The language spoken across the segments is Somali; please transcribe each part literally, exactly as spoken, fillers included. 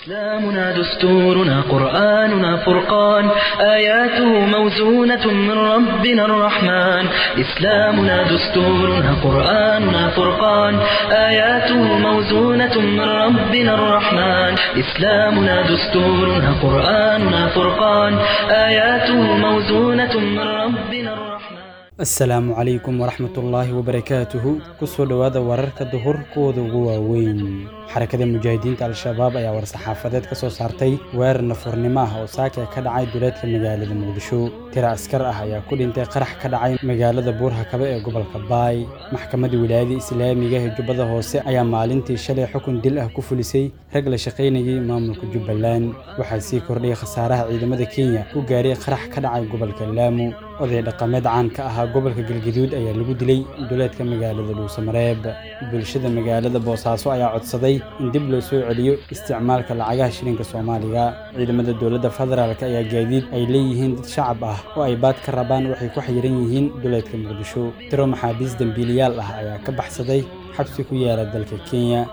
إسلامنا دستورنا قرآننا فرقان آياته موزونة من ربنا الرحمن إسلامنا دستورنا قرآننا فرقان آياته موزونة من ربنا الرحمن إسلامنا دستورنا قرآننا فرقان آياته موزونة من ربنا الرحمن السلام عليكم ورحمة الله وبركاته كسو دوادا ورركا دهور كودو غواوين حركة المجاهدين تاع الشباب ayaa war saxaafadeed ka soo saartay weerar nafurnimo ah oo saaka ka dhacay duleedka magaalada Muqdisho tira askar ah ayaa ku dhintay qarax ka dhacay magaalada Buurhakaba ee gobolka Baay maxkamadda wilaayada Islaamiga ee Jubbada Hoose ayaa maalintii shalay xukun dil ah ku fulisay rag la shaqeynayay maamulka Jubbaland waxaa sii kordhay khasaaraha ciidamada Kenya ku gaaray qarax ka dhacay gobolka Lamu oday dhaqameed caan ka ah gobolka Galgaduud ayaa lagu dilay duleedka magaalada Dhuusamareeb bulshada magaalada Boosaaso ayaa codsaday in dib loo soo celiyo isticmaalka lacagaha shilinka Soomaaliga ciidamada dawladda federaalka ayaa gaadiid ay leeyihiin dad shacab ah oo ay baad ka rabaan waxay ku xiran yihiin duleedka Muqdisho tiro maxaabiis dambiiliyaal ah ayaa ka baxsaday xabsi ku yaala dalka Kenya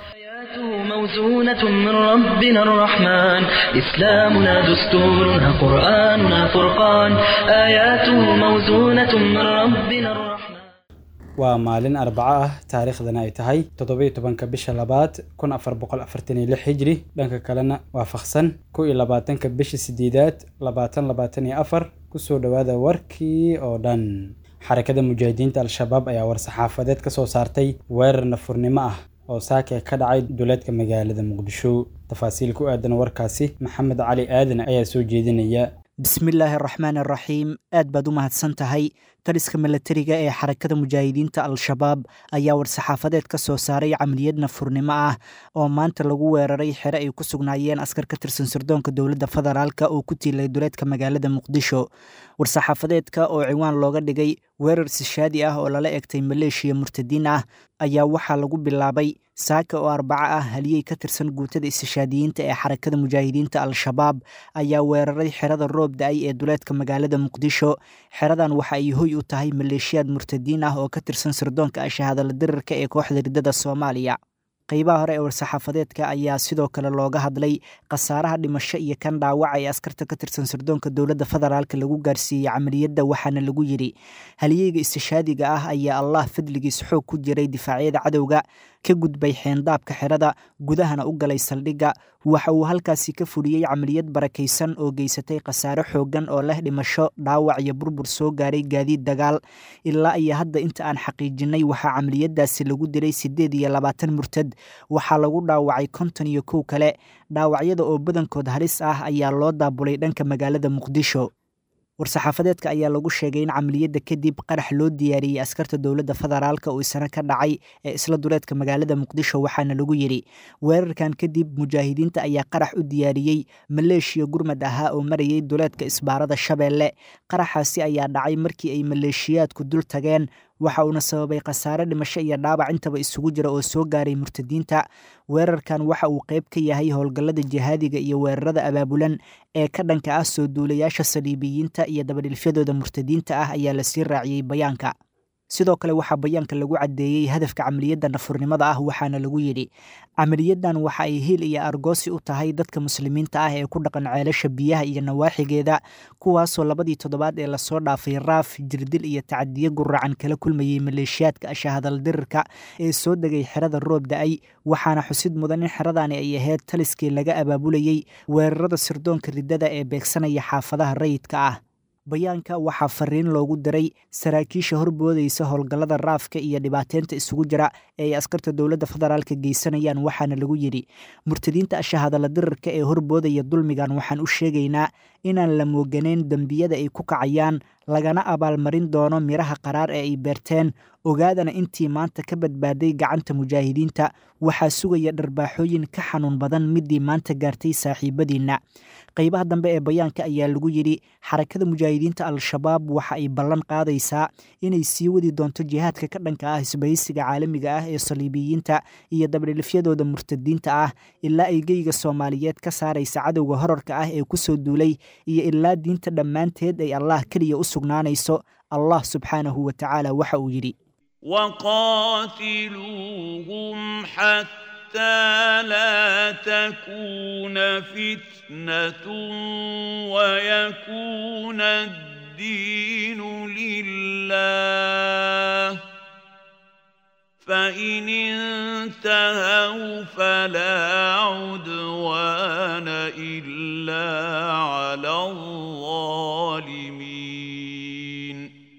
موزونة من ربنا الرحمن إسلامنا دستورنا قرآننا فرقان آياته موزونة من ربنا الرحمن waa maalin arbaca ah taariikhdana ay tahay toddoba iyo tobanka bisha labaad kun afar boqol afartan iyo lix hijri dhanka kalena waafaqsan kow iyo labaatanka bisha sideedaad labaatan labaatan iyo afar kusoo dhawaada warkii oo dhan xarakada mujaahidiinta al-shabaab ayaa war saxaafadeed ka soo saartay weerar nafurnimo ah oo saaka ka dhacay duleedka magaalada Muqdisho tafaasiil ku aadan warkaasi Maxamed Cali Aadan ayaa soo jeedinaya bismillaahi raxmaani raxiim aad baad u mahadsan tahay taliska milatariga ee xarakada mujaahidiinta al-shabaab ayaa war saxaafadeed ka soo saaray camaliyad nafurnimo ah oo maanta lagu weeraray xero ay ku sugnaayeen askar ka tirsan sirdoonka dowladda federaalka oo ku tiilay duleedka magaalada Muqdisho war saxaafadeedka oo ciwaan looga dhigay weerar sishaadi ah oo lala egtay maleeshiya murtadiin ah ayaa waxaa lagu bilaabay saaka oo arbaca ah haliyey ka tirsan guutada istishaadiyiinta ee xarakada mujaahidiinta al-shabaab ayaa weeraray xerada roob da-ay ee duleedka magaalada Muqdisho xeradan waxa ay hoy u tahay maleeshiyaad murtadiin ah oo ka tirsan sirdoonka ashahadala dirarka ee kooxda ridada Soomaaliya qaybaha hore ee war saxaafadeedka ayaa sidoo kale looga hadlay khasaaraha dhimasho iyo kan dhaawac ay askarta ka tirsan sirdoonka dowladda federaalka lagu gaarsiiyay camaliyadda waxaana lagu yiri haliyeyga istishaadiga ah ayaa Allah fadligiis xoog ku jiray difaacyada cadowga ka gudbay xeendaabka xerada gudahana u galay saldhigga waxa uu halkaasi ka fuliyay camaliyad barakaysan oo geysatay khasaare xoogan oo leh dhimasho dhaawac iyo burbur soo gaaray gaadiid dagaal ilaa iyo hadda inta aan xaqiijinay waxaa camaliyadaasi lagu diray sideed iyo labaatan murtad waxaa lagu dhaawacay konton iyo kow kale dhaawacyada oo badankood halis ah ayaa loo daabulay dhanka magaalada Muqdisho war-saxaafadeedka ayaa lagu sheegay in camaliyadda kadib qarax loo diyaariyey askarta dowladda federaalka oo isna ka dhacay ee isla duleedka magaalada Muqdisho waxaana lagu yiri weerarkan kadib mujaahidiinta ayaa qarax u diyaariyey maleeshiya gurmad ahaa oo marayay duleedka isbaarada Shabeelle qaraxaasi ayaa dhacay markii ay maleeshiyaadku dul tageen waxa uu sababay khasaare dhimasho iyo dhaawac intaba isugu jira oo soo gaaray murtadiinta weerarkan waxa uu qayb ka yahay howlgallada jihaadiga iyo weerarada abaabulan ee ka dhanka ah soo duulayaasha saliibiyiinta iyo dabadhilfyadooda murtadiinta ah ayaa la sii raaciyay bayaanka sidoo kale waxaa bayaanka lagu cadeeyay hadafka camaliyadda nafurnimada ah waxaana lagu yiri camaliyadan waxa ay hiil iyo argoosi u tahay dadka muslimiinta ah ee ku dhaqan ceelasha biyaha iyo nawaaxigeeda kuwaasoo labadii toddobaad ee lasoo dhaafay raaf jirdil iyo tacadiye guracan kala kulmayay maleeshiyaadka ashahadal dirirka ee soo degay xerada roob da-ay waxaana xusid mudan in xeradani ay ahayd taliskii laga abaabulayay weerarada sirdoonka ridada ee beegsanaya xaafadaha rayidka ah bayaanka waxaa fariin loogu diray saraakiisha horboodaysa howlgallada raafka iyo dhibaateynta isugu jira ee ay askarta dowladda federaalka geysanayaan waxaana lagu yiri murtadiinta ashahadala dirarka ee horboodaya dulmigan waxaan u sheegaynaa inaan la mooganeyn dembiyada ay ku kacayaan lagana abaalmarin doono miraha qaraar ee ay beerteen ogaadana intii maanta ka badbaaday gacanta mujaahidiinta waxaa sugaya dharbaaxooyin ka xanuun badan midii maanta gaartay saaxiibadiina qaybaha dambe ee bayaanka ayaa lagu yiri xarakada mujaahidiinta al-shabaab waxa ay ballan qaadaysaa inay sii wadi doonto jihaadka ka dhanka ah isbahaysiga caalamiga ah ee saliibiyiinta iyo dabdhilifyadooda murtadiinta ah ilaa ay geyga Soomaaliyeed ka saaraysa cadowga horarka ah ee ku soo duulay iyo ilaa diinta dhammaanteed ay Allah kaliya u sugnaanayso Allah subhanahu wa ta'ala waxa uu yiri وقاتلوهم حتى حتى لا تكون فتنة ويكون الدين لله فإن انتهوا فلا عدوان إلا على الظالمين.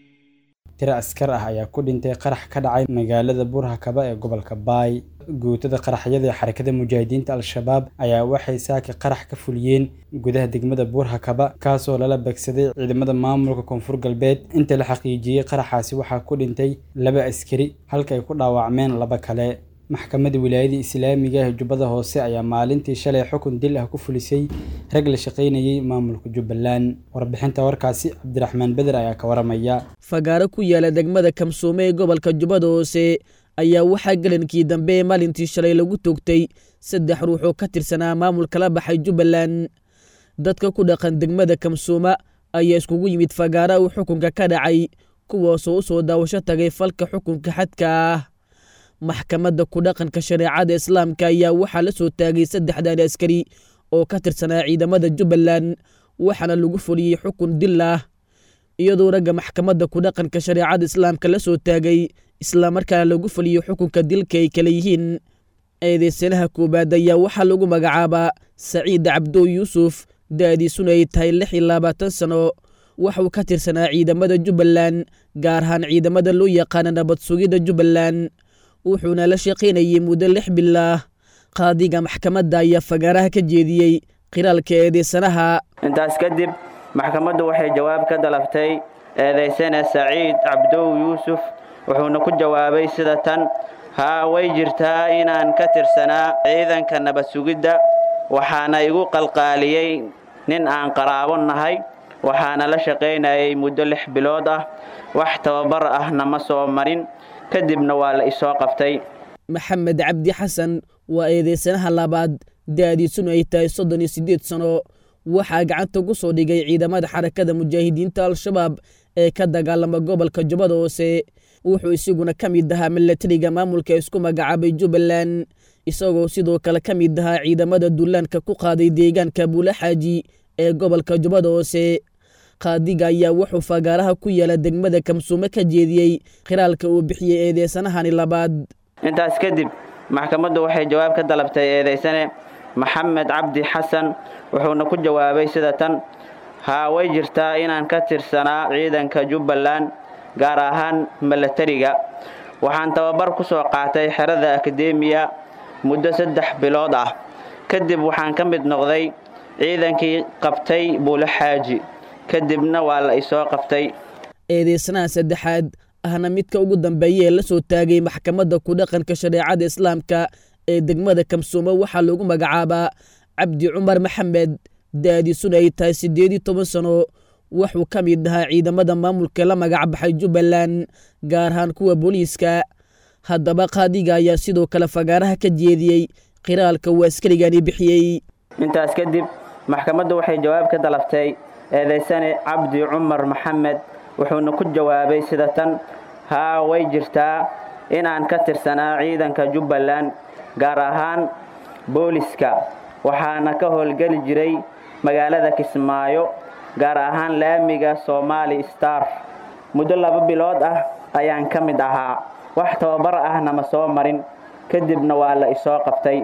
tiro askar ah ayaa ku dhintay qarax ka dhacay magaalada Burhakaba ee gobolka Baay. guutada qaraxyada ee xarakada mujaahidiinta al-shabaab ayaa waxay saaka qarax ka fuliyeen gudaha degmada Burhakaba kaasoo lala beegsaday ciidamada maamulka koonfur galbeed. inta la xaqiijiyay qaraxaasi waxaa ku dhintay laba askari halka ay ku dhaawacmeen laba kale. maxkamadda wilaayada islaamiga ee Jubbada Hoose ayaa maalintii shalay xukun dil ah ku fulisay rag la shaqeynayay maamulka Jubbaland. warbixinta warkaasi Cabdiraxmaan Badar ayaa ka waramaya. fagaaro ku yaala degmada Kamsoome ee gobolka Jubbada Hoose ayaa waxaa galankii dambe maalintii shalay lagu toogtay saddex ruux oo ka tirsanaa maamulka la baxay Jubbaland. dadka ku dhaqan degmada Kamsoome ayaa iskugu yimid fagaaro uu xukunka ka dhacay kuwaasoo u soo daawasho tagay falka xukunka xadka ah. maxkamadda ku dhaqanka shareecada islaamka ayaa waxaa la soo taagay saddexdan askari oo ka tirsanaa ciidamada Jubbaland waxaana lagu fuliyey xukun dil ah iyadoo ragga maxkamadda ku dhaqanka shareecada islaamka la soo taagay isla markaana lagu fuliyey xukunka dilka ay kala yihiin. eedeysanaha koobaad ayaa waxaa lagu magacaabaa Saciid Cabdo Yuusuf da'diisuna ay tahay lix iyo labaatan sano waxuu ka tirsanaa ciidamada Jubbaland gaar ahaan ciidamada loo yaqaan nabad sugidda Jubbaland wuxuuna la shaqeynayay muddo lix bil ah. qaadiga maxkamadda ayaa fagaaraha ka jeediyey qiraalka eedeysanaha. intaas kadib maxkamaddu waxay jawaab ka dalabtay eedeysane Saciid Cabdo Yuusuf wuxuuna ku jawaabay sida tan: haa way jirtaa inaan ka tirsanaa ciidanka nabad sugidda waxaana igu qalqaaliyey nin aan qaraabo nahay waxaana la shaqeynayay muddo lix bilood ah wax tababar ahna ma soo marin kadibna waa la isoo qaftay. maxamed cabdi xasan waa eedeysanaha labaad da'diisuna ay tahay soddon iyo siddeed sano waxaa gacanta ku soo dhigay ciidamada xarakada mujaahidiinta al-shabaab ee ka dagaalama gobolka Jubbada Hoose. wuxuu isiguna ka mid ahaa milatariga maamulka isku magacaabay Jubbaland isagoo sidoo kale ka mid ahaa ciidamada duulaanka ku qaaday deegaanka Buulaxaaji ee gobolka Jubbada Hoose. qaadiga ayaa wuxuu fagaaraha ku yaala degmada Kamsoome ka jeediyey qiraalka uu bixiyey eedeysanahani labaad. intaas kadib maxkamaddu waxay jawaab ka dalabtay eedeysane Maxamed Cabdi Xasan wuxuuna ku jawaabay sida tan: haa way jirtaa inaan ka tirsanaa ciidanka Jubbaland gaar ahaan milatariga waxaan tababar ku soo qaatay xerada akademiya muddo saddex bilood ah kadib waxaan ka mid noqday ciidankii qabtay Buulaxaaji kadibna waa la isoo qaftay. eedeysanaha saddexaad ahna midka ugu dambeeyay la soo taagay maxkamadda ku dhaqanka shareecada islaamka ee degmada Kamsoome waxaa lagu magacaabaa Cabdi Cumar Maxamed da'diisuna ay tahay siddeed iyo toban sano wuxuu ka mid ahaa ciidamada maamulka la magac baxay Jubbaland gaar ahaan kuwa booliiska. haddaba qaadiga ayaa sidoo kale fagaaraha ka jeediyey qiraalka uu askarigani bixiyey. intaas kadib maxkamaddu waxay jawaab ka dalabtay eedeysane Cabdi Cumar Maxamed wuxuuna ku jawaabay sida tan: haa way jirtaa inaan ka tirsanaa ciidanka Jubbaland gaar ahaan booliiska waxaana ka howlgali jiray magaalada Kismaayo gaar ahaan laamiga Somali Star muddo laba bilood ah ayaan ka mid ahaa wax tababar ahna ma soo marin kadibna waa la isoo qaftay.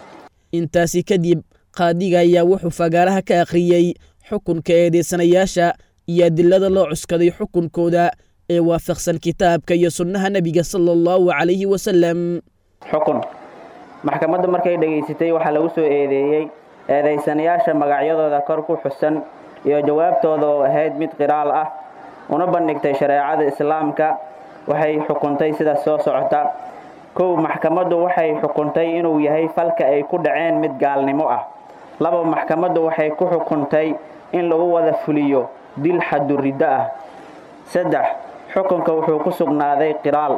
intaasi kadib qaadiga ayaa wuxuu fagaaraha ka akhriyey xukunka eedeysanayaasha iyo adilada loo cuskaday xukunkooda ee waafaqsan kitaabka iyo sunnaha nabiga sallallahu alayhi wasallam. xukun maxkamaddu markay dhageysatay waxaa lagu soo eedeeyey eedeysanayaasha magacyadooda kor ku xusan iyo jawaabtooda oo ahayd mid qiraal ah una bandhigtay shareecada islaamka waxay xukuntay sida soo socota: kow maxkamaddu waxay xukuntay inuu yahay falka ay ku dhaceen mid gaalnimo ah. laba maxkamaddu waxay ku xukuntay in lagu wada fuliyo dil xaduridda ah. saddex xukunka wuxuu ku sugnaaday qiraal.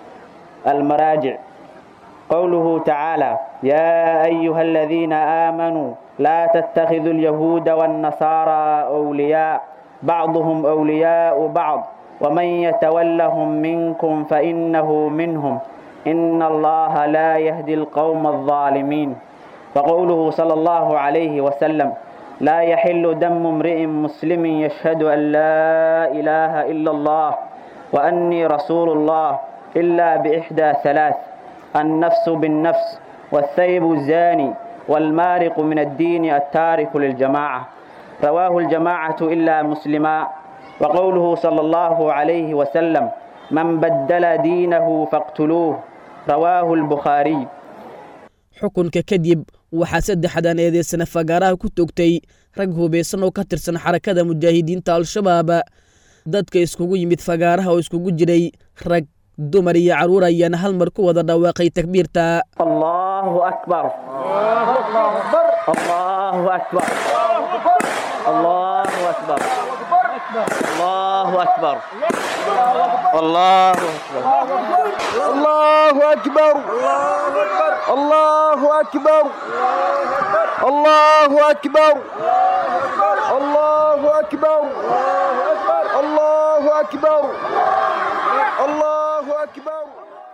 almaraajic qowluhu tacaala: yaa ayuha aladiina aamanuu laa tattakhiduu alyahuuda waannasaaraa awliyaa bacduhum awliyaau bacd waman yatawallahum minkum fainahu minhum إن الله لا يهدي القوم الظالمين. وقوله صلى الله عليه وسلم لا يحل دم امرئ مسلم يشهد أن لا إله إلا الله وأني رسول الله إلا بإحدى ثلاث: النفس بالنفس والثيب الزاني والمارق من الدين التارك للجماعة. رواه الجماعة إلا مسلما. وقوله صلى الله عليه وسلم من بدل دينه فاقتلوه. رواه البخاري. xukunka kadib waxaa saddexdan eedeysana fagaaraha ku toogtay rag hubeysan oo ka tirsan xarakada mujaahidiinta al-shabaab. dadka iskugu yimid fagaaraha oo iskugu jiray rag dumar iyo caruur ayaana hal mar ku wada dhawaaqay takbiirta. allahu akbar allahu akbar allahu akbar allahu akbar allahu akbar allahu akbar allahu akbar allahu akbar allahu akbar allahu akbar allahu akbar allahu akbar.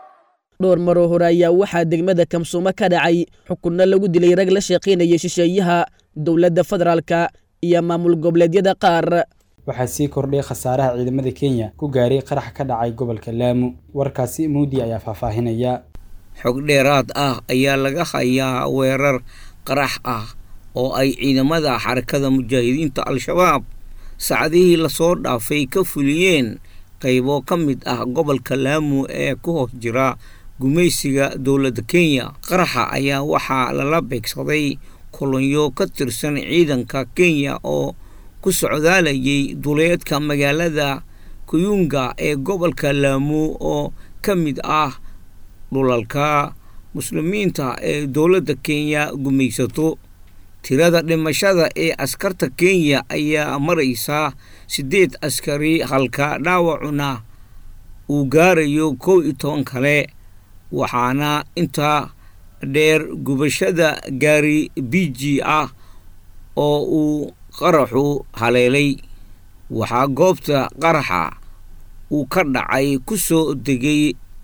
dhowr maroo hore ayaa waxaa degmada kamsuumo ka dhacay xukunno lagu dilay rag la shaqaynaya shisheeyaha dowladda federaalka iyo maamul goboleedyada qaar. waxaa sii kordhay khasaaraha ciidamada Kenya ku gaaray qarax ka dhacay gobolka Lamu. warkaasi Moodi ayaa faahfaahinaya. xog dheeraad ah ayaa laga hayaa weerar qarax ah oo ay ciidamada xarakada mujaahidiinta al-shabaab saacadihii la soo dhaafay ka fuliyeen qaybo ka mid ah gobolka Lamu ee ku hoos jira gumaysiga dowladda Kenya. qaraxa ayaa waxaa lala beegsaday kolonyo ka tirsan ciidanka Kenya oo ku socdaalayay duleedka magaalada Kuyunga ee gobolka Lamu oo ka mid ah dhulalka muslimiinta ee dowladda Kenya gumaysato. tirada dhimashada ee askarta Kenya ayaa maraysa sideed askari halka dhaawacuna uu gaarayo kow iyo toban kale. waxaana intaa dheer gubashada gaari B G ah oo uu qaraxu haleelay. waxaa goobta qaraxa uu ka dhacay ku soo degay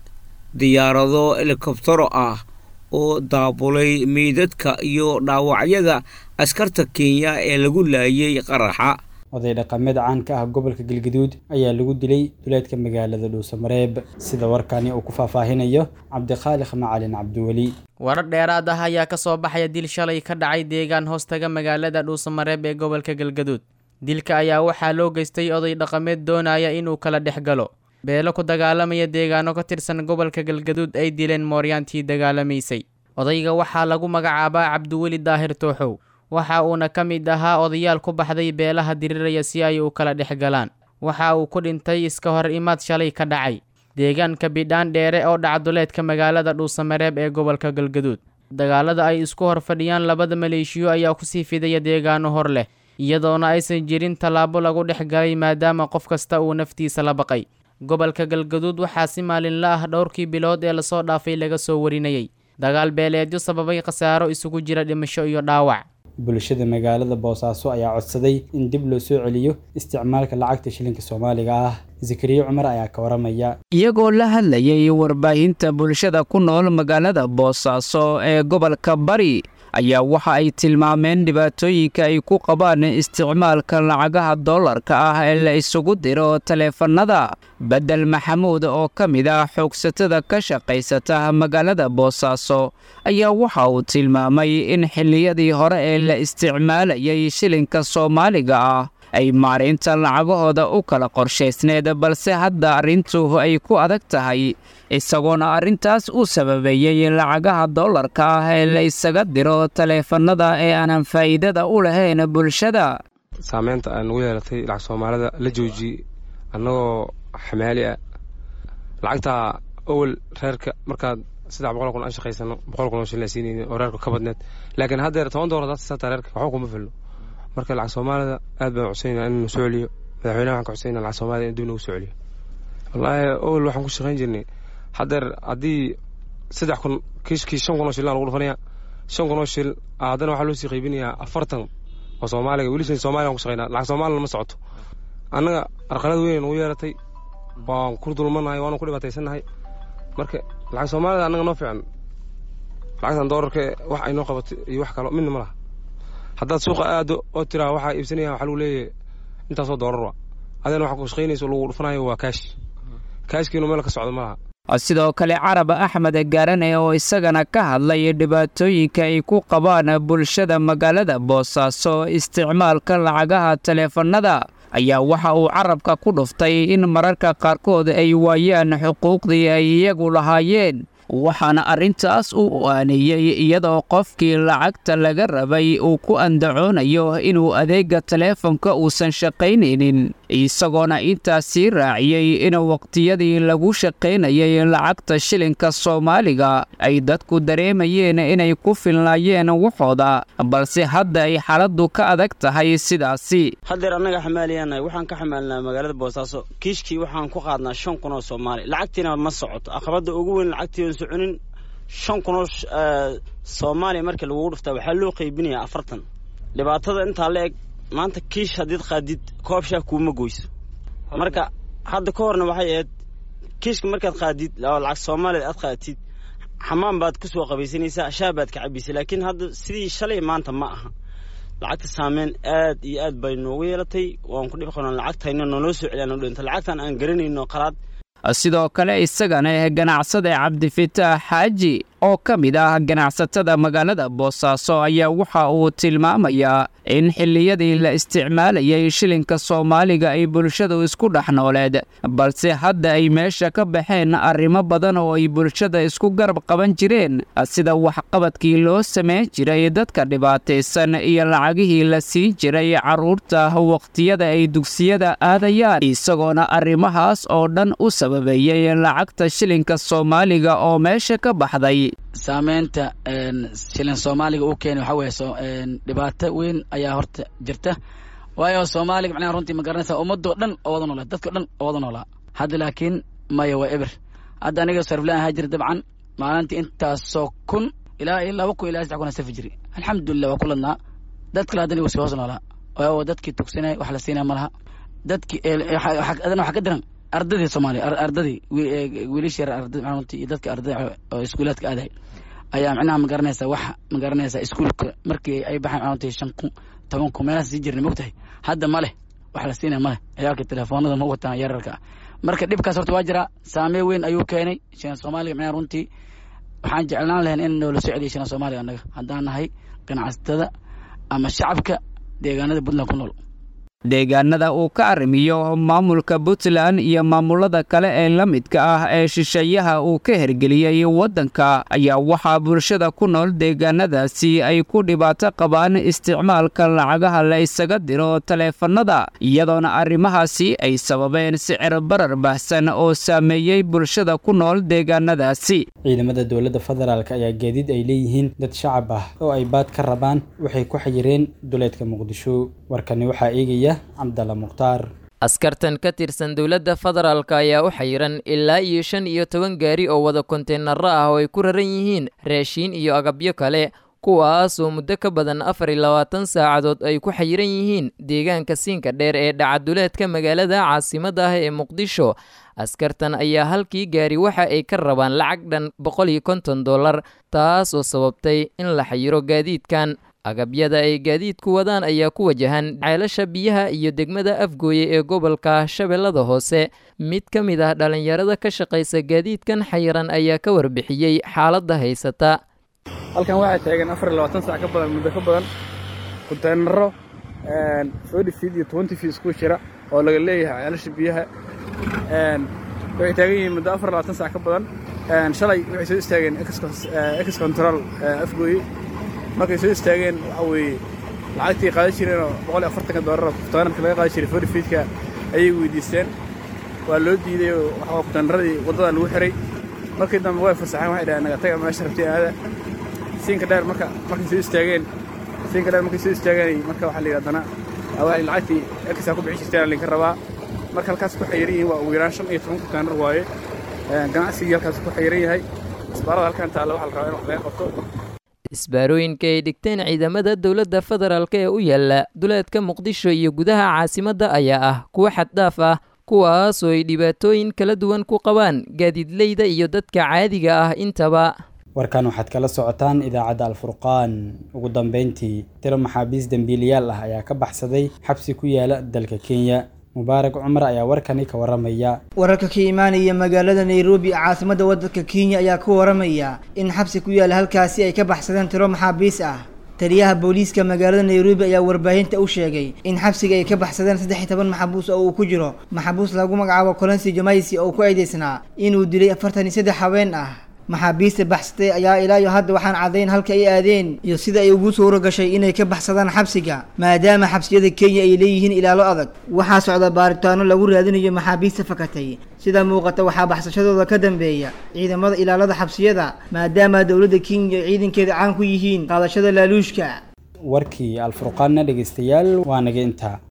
diyaarado helikobtero ah oo daabulay meydadka iyo dhaawacyada askarta Kenya ee lagu laayay qaraxa. oday dhaqameed caan ka ah gobolka Galgaduud ayaa lagu dilay duleedka magaalada Dhuusamareeb sida warkani uu ku faahfaahinayo Cabdiqaaliq Macalin Cabdiwali. warar dheeraad ah ayaa ka soo baxaya dil shalay ka dhacay deegaan hoostaga magaalada Dhuusamareeb ee gobolka Galgaduud. dilka ayaa waxaa loo geystay oday dhaqameed doonaya inuu kala dhexgalo beelo ku dagaalamaya deegaano ka tirsan gobolka Galgaduud ay dileen mooryaantii dagaalamaysay. odayga waxaa lagu magacaabaa Cabdiwali Daahir Tooxow, waxa uuna ka mid ahaa odayaal ku baxday beelaha diriraya si ay u kala dhexgalaan. waxa uu ku dhintay iska hor imaad shalay ka dhacay deegaanka Bidhaan Dheere oo dhacduleedka magaalada Dhuusamareeb ee gobolka Galgaduud. dagaalada ay isku hor fadhiyaan labada maleeshiyo ayaa ku sii fidaya deegaano hor leh iyadoona aysan jirin tallaabo lagu dhexgalay maadaama qof kasta uu naftiisa la baqay. gobolka Galgaduud waxaa si maalinle ah dhowrkii bilood ee lasoo dhaafay laga soo warinayay dagaal beeleedyo sababay khasaaro isugu jira dhimasho iyo dhaawac. bulshada magaalada Boosaaso ayaa codsaday in dib loo soo celiyo isticmaalka lacagta shilinka Soomaaliga ah. Zakariya Cumar ayaa ka waramaya. iyagoo la hadlayay warbaahinta bulshada ku nool magaalada Boosaaso ee gobolka Bari ayaa waxa ay tilmaameen dhibaatooyinka ay ku qabaan isticmaalka lacagaha dollarka ah ee la isugu diro taleefanada. Badal Maxamuud oo ka mid ah xoogsatada ka shaqaysata magaalada Boosaaso ayaa waxa uu tilmaamay in xilliyadii hore ee la isticmaalayay shilinka Soomaaliga ah ay maareynta lacagahooda u kala qorshaysneed balse hadda arrintu ay ku adag tahay isagoona arrintaas u sababeeyay lacagaha dollarka ah ee la isaga diro taleefanada ee aanan faa'iidada u lahayn bulshada. saameynta aan ugu yeelatay lacag Soomaalida la joojiyay annagoo xamaali ah lacagta awal reerka markaad saddex boqol kun aan shaqaysano boqol kun oo shilin siinayno oo reerka ka badneed laakiin hadda toban doolar dadka saata reerka waxa kuma filno. marka lacag Soomaalida aad baan u cusayna in soo celiyo madaxweynaha waxaan ka cusayna lacag Soomaalida in dib loo soo celiyo. wallahi awal waxaan ku shaqayn jirnay hadda hadii saddex kun kiiskii shan kun oo shilin lagu dhufanayaa shan kun oo shil aadana waxa loo sii qaybinayaa afartan oo Soomaaliga weli shan Soomaaliga ku shaqaynaa lacag Soomaaliga ma socoto. annaga arqalad weyn ugu yeeratay baan ku dulmanahay waan ku dhibaataysanahay marka lacag soomaalida annaga noo fiican lacagtan doolarka wax ay noo qabato iyo wax kale midna ma laha haddaad suuqa aado oo tiraa waxaa iibsanaya waxaa lagu leeyahay intaasoo doolar wa adina waxa ku shaqaynayso lagu dhufanayo waa kaash kaashkiinu meel ka socdo ma laha sidoo kale carab axmed gaarane oo isagana ka hadlay dhibaatooyinka ay ku qabaan bulshada magaalada boosaaso isticmaalka lacagaha taleefannada ayaa waxa uu carabka ku dhuftay in mararka qaarkood ay waayaan xuquuqdii ay iyagu lahaayeen waxaana arrintaas u aaneeyey iyadoo qofkii lacagta laga rabay uu ku andacoonayo inuu adeega taleefonka uusan shaqaynaynin isagoona intaas sii raaciyey in waqtiyadii lagu shaqaynayay lacagta shilinka soomaaliga ay dadku dareemayeen inay ku filnaayeen waxooda balse hadda ay xaaladdu ka adag tahay sidaasi haddeer annaga xamaaliyanahay waxaan ka xamaalnaa magaalada boosaaso kiishkii waxaan ku qaadnaa shan kun oo soomaali lacagtiina ma socoto aqabada ugu weyn lacagtii soconin shan kun oo soomaali markii lagu dhuftaa waxaa loo qaybinayaa afartan dhibaatada intaa la eg maanta kiish haddiid qaadid koob shaah kuuma goyso marka hadda ka horna waxay ahayd kiishka markaad qaadid lacag soomaalida aad qaatid xamaan baad ku soo qabaysanaysaa shaah baad ka cabaysay laakiin hadda sidii shalay maanta ma aha lacagta saameyn aad iyo aad bay noogu yeelatay waan ku dhib qabnaa lacagtayna noo soo celiyaan dhinta lacagtan aan garanayno qalaad sidoo kale isagana ganacsade cabdifitaax xaaji oo ka mid ah ganacsatada magaalada boosaaso ayaa waxa uu tilmaamayaa in xilliyadii la isticmaalayay shilinka soomaaliga ay bulshadu isku dhex nooleed balse hadda ay meesha ka baxeen arrimo badan oo ay bulshada isku garab qaban jireen sida waxqabadkii loo samayn jiray dadka dhibaataysan iyo lacagihii la siin jiray carruurta waqtiyada ay dugsiyada aadayaan isagoona arrimahaas oo dhan u sababeeyey lacagta shilinka soomaaliga oo meesha ka baxday saameynta shilin soomaaliga uu keenay waxaa weeye dhibaato weyn ayaa horta jirta waayo soomaaliga macnaha runtii ma garanaysaa ummadoo dhan oo wada noolaa dadkao dhan oo wada noolaa hadda laakiin maya waa eber hadda aniga sarflaan ahaa jira dabcan maalintii intaasoo kun ilaa iyo laba kun ilaa saddex kun safi jiri alxamdulilah waa ku ladnaa dad kale haddana wasi hoos noolaa waayo dadkii tugsanay wax la siinaya ma laha dadkii adana waxa ka diran ardadii soomaaliya ardadii wiilish yar arday runtii iyo dadka ardayda oo iskuulaadka aaday ayaa macnaha ma garanaysaa wax ma garanaysaa iskuulka markii ay baxaan runtii shan kun toban kun meelahaas sii jirnay mogtahay hadda ma leh wax la siinaya ma leh ciyaalka telefoonada ma wataan yararka marka dhibkaas horta waa jira saameyn weyn ayuu keenay shilan soomaaliga macnaha runtii waxaan jeclaan lahayn in noola soo celiyo shilan soomaaliga annaga haddaan nahay ganacsatada ama shacabka deegaanada puntland ku nool deegaanada uu ka arrimiyo maamulka puntland iyo maamulada kale ee la midka ah ee shisheeyaha uu ka hergeliyey waddanka ayaa waxaa bulshada ku nool deegaanadaasi ay ku dhibaato qabaan isticmaalka lacagaha la isaga diro taleefannada iyadoona arrimahaasi ay sababeen sicir barar baahsan oo saameeyey bulshada ku nool deegaanadaasi ciidamada dowladda federaalk ayaa gaadiid ay leeyihiin dad shacab ah oo ay baad ka rabaan waxay ku xayireen duleedka muqdisho warkani waxaa eegaya cabdalla mukhtaar askartan ka tirsan dowladda federaalka ayaa u xayiran ilaa iyo shan iyo toban gaari oo wada konteenaro ah oo ay ku raran yihiin raashiin iyo agabyo kale kuwaas oo muddo ka badan afar iyo labaatan saacadood ay ku xayiran yihiin deegaanka siinka dheer ee dhacaduleedka magaalada caasimadda ah ee muqdisho askartan ayaa halkii gaari waxa ay ka rabaan lacag dhan boqol iyo konton dollar taas oo sababtay in la xayiro gaadiidkan agabyada ay gaadiidku wadaan ayaa ku wajahan ceelasha biyaha iyo degmada afgooye ee gobolka shabeellada hoose mid ka mid ah dhallinyarada ka shaqaysa gaadiidkan xayiran ayaa ka warbixiyey xaaladda haysata halkan waxaa taagan afar iyo labaatan saac ka badan muddo ka badan konteenaro forty feet iyo twenty feet isku jira oo laga leeyahay ceelasha biyaha waxay taagan yihiin muddo afar iyo labaatan saac ka badan shalay waxay soo istaageen ex control afgooye markay soo istaageen waxa weeye lacagtii qaadan jireenoo boqol iyo afartanka doolar oo kuftaanarka laga qaadan jiray forty feetka ayay weydiisteen waa loo diiday oo waxaa kuftaanaradii waddada lagu xiray markii dambe way fasaxeen waxay dhaheen naga taga meesha rabtay aada siinka dheer marka markay soo istaageen siinka dheer markay soo istaageen marka waxaa la yidhi haddana waxay lacagtii exaa ku bixin jirteen linka rabaa marka halkaas ku xayiran yihiin waa ugu yaraan shan iyo toban kuftaanar waaye ganacsigii halkaas ku xayiran yahay isbaarada halkan taalla waxaa la rabaa in wax laga qabto isbaarooyinka ay dhigteen ciidamada dowladda federaalk ee u yaala duleedka muqdisho iyo gudaha caasimadda ayaa ah kuwo xaddhaaf ah kuwaasoo ay dhibaatooyin kala duwan ku qabaan gaadiidleyda iyo dadka caadiga ah intaba. warkan waxaad kala socotaan idaacadda alfurqaan. ugu dambeyntii tiro maxaabiis dambiilayaal ah ayaa ka baxsaday xabsi ku yaala dalka Kenya. mubaarak cumar ayaa warkani ka waramaya. wararka ka imaanaya magaalada Nairobi caasimadda waddanka Kenya ayaa ku waramaya in xabsi ku yaala halkaasi ay ka baxsadeen tiro maxaabiis ah. taliyaha booliiska magaalada Nairobi ayaa warbaahinta u sheegay in xabsiga ay ka baxsadeen saddex iyo toban maxbuus oo uu ku jiro maxbuus lagu magacaabo Kolensi Jamaisi oo ku eedeysnaa inuu dilay afartan iyo saddex haween ah. maxaabiista baxsatay ayaa ilaa iyo hadda waxaan cadayn halka ay aadeen iyo sida ay ugu suuro gashay inay ka baxsadaan xabsiga maadaama xabsiyada Kenya ay leeyihiin ilaalo adag. waxaa socda baaritaano lagu raadinayo maxaabiista fakatay sida muuqata waxaa baxsashadooda ka dambeeya ciidamada ilaalada xabsiyada maadaama dawladda Kenya ciidankeeda caan ku yihiin qaadashada laaluushka. warkii alfurqaanna dhageystayaal waa naga intaa.